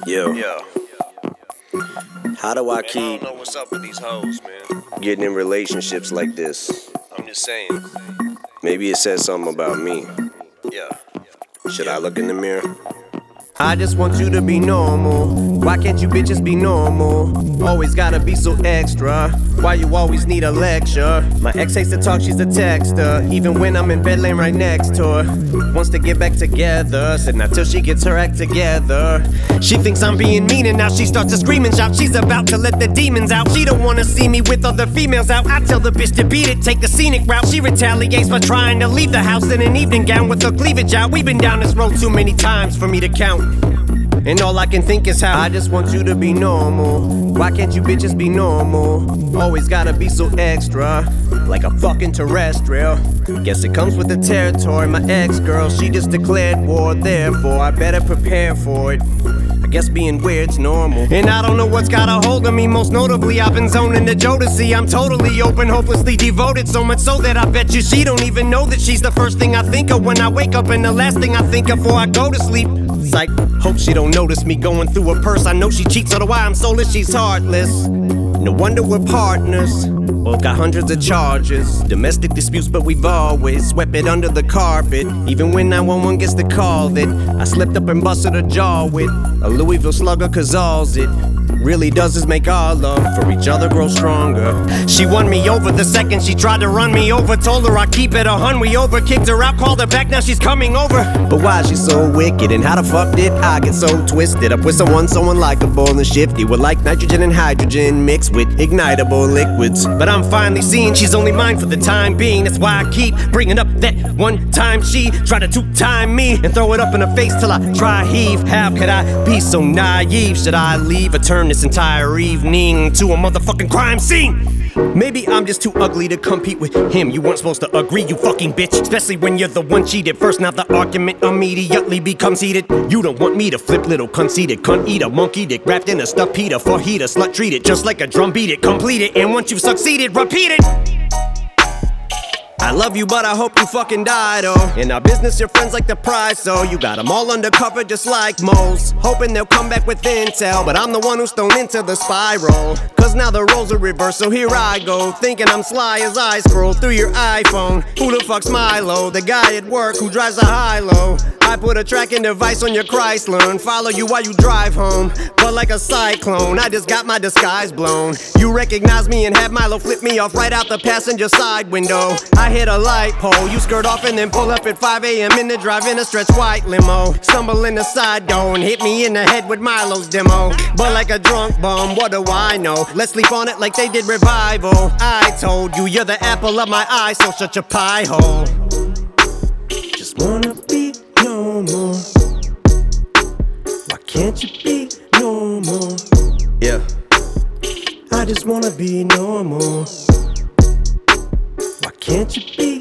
Yo, Yeah. how do I Man, I keep don't know what's up with these hoes, man. getting in relationships like this? I'm just saying. Maybe it says something about me. Yeah. Should I look in the mirror? I just want you to be normal. Why can't you bitches be normal? Always gotta be so extra. Why you always need a lecture? My ex hates to talk, she's a texter. Even when I'm in bed laying right next to her. Wants to get back together. Said not till she gets her act together. She thinks I'm being mean and now she starts to scream and shout. She's about to let the demons out. She don't wanna see me with other females out. I tell the bitch to beat it, take the scenic route. She retaliates by trying to leave the house in an evening gown with her cleavage out. We've been down this road too many times for me to count. And all I can think is how I just want you to be normal. Why can't you bitches be normal? Always gotta be so extra, like a fucking terrestrial. Guess it comes with the territory. My ex-girl, she just declared war. Therefore, I better prepare for it. I guess being weird's normal. And I don't know what's got a hold of me. Most notably, I've been zoning the Jodeci. I'm totally open, hopelessly devoted. So much so that I bet you she don't even know that she's the first thing I think of when I wake up, and the last thing I think of before I go to sleep. Psych, hope she don't notice me going through her purse. I know she cheats, so do I. I'm soulless, she's heartless. No wonder we're partners. Both got hundreds of charges. Domestic disputes, but we've always swept it under the carpet. Even when 911 gets the call that I slipped up and busted her jaw with a Louisville slugger, cause all's it really does is make our love for each other grow stronger. She won me over the second she tried to run me over. Told her I keep it 100. We over, kicked her out, called her back, now she's coming over. But why is she so wicked, and how the fuck did I get so twisted up with someone so unlikable and shifty? We're like nitrogen and hydrogen mixed with ignitable liquids. But I'm finally seeing she's only mine for the time being. That's why I keep bringing up that one time she tried to two-time me and throw it up in her face till I try heave. How could I be so naive? Should I leave or turn this entire evening to a motherfucking crime scene? Maybe I'm just too ugly to compete with him. You weren't supposed to agree, you fucking bitch. Especially when you're the one cheated first. Now the argument immediately becomes heated. You don't want me to flip, little conceited cunt eater, monkey dick wrapped in a stuffed heater for heater, slut treat it just like a drum beat it, complete it, and once you've succeeded, repeat it. I love you, but I hope you fucking die, though. In our business, your friends like the prize, so you got them all undercover just like moles. Hoping they'll come back with intel, but I'm the one who's thrown into the spiral. Cause now the roles are reversed, so here I go, thinking I'm sly as I scroll through your iPhone. Who the fuck's Milo? The guy at work who drives a high-low. I put a tracking device on your Chrysler and follow you while you drive home. But like a cyclone, I just got my disguise blown. You recognize me and have Milo flip me off right out the passenger side window. I hit a light pole, you skirt off and then pull up at 5 a.m. in the drive-in a stretch white limo. Stumble in the side door and hit me in the head with Milo's demo. But like a drunk bum, what do I know? Let's sleep on it like they did Revival. I told you, you're the apple of my eye, so shut your pie hole. Just wanna be normal. Why can't you be normal? Yeah. I just wanna be normal. Why can't you be